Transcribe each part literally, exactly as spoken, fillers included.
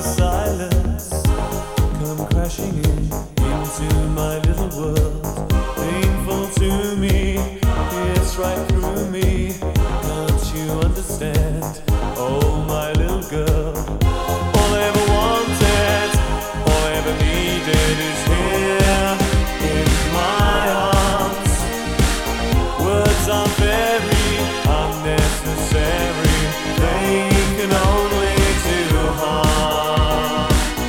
silence come crashing in into my little world. Painful to me, it's right through me. Can't you understand? Oh, my little girl. All I ever wanted, all I ever needed is here in my arms. Words are very unnecessary. They can only do harm.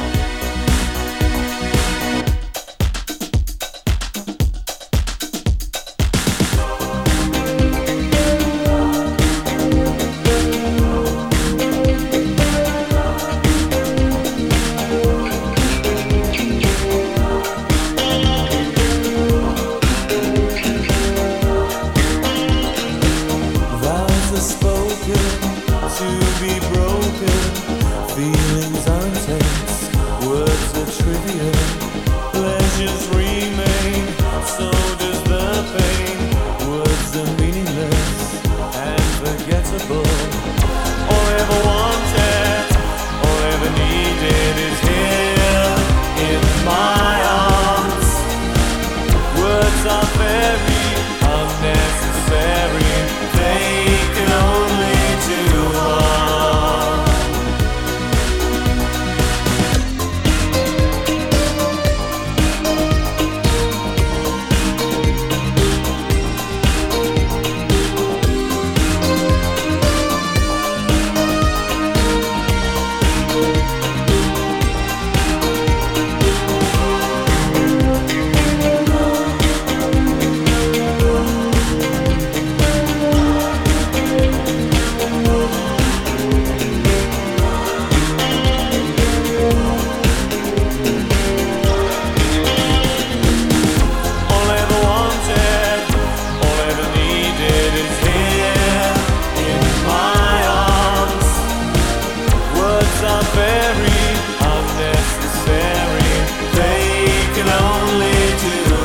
Vows are spoken to be broken. Feelings are intense, words are trivial. Pleasures remain, so does the pain. Words are meaningless and forgettable. All I ever wanted, all I ever needed is here in my arms. Words are very unnecessary. They can only do harm. All I ever wanted, all I ever needed is here in my arms. Words are very unnecessary. They can only do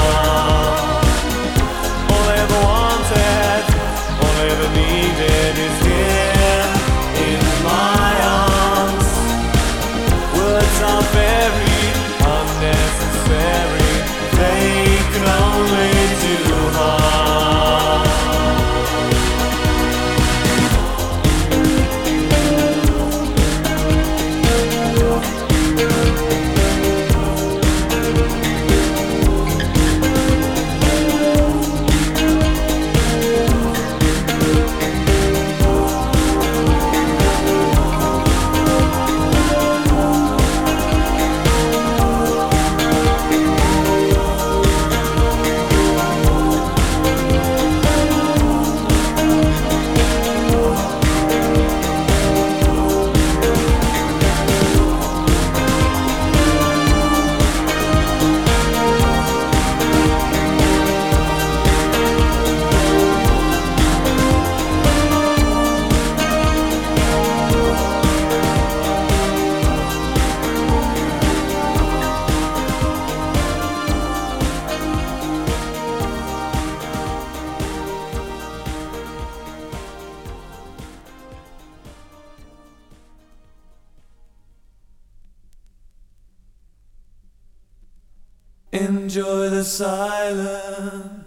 harm. All I ever wanted, all I ever needed is here in my arms. Words are very unnecessary. They can only do harm. Enjoy the silence.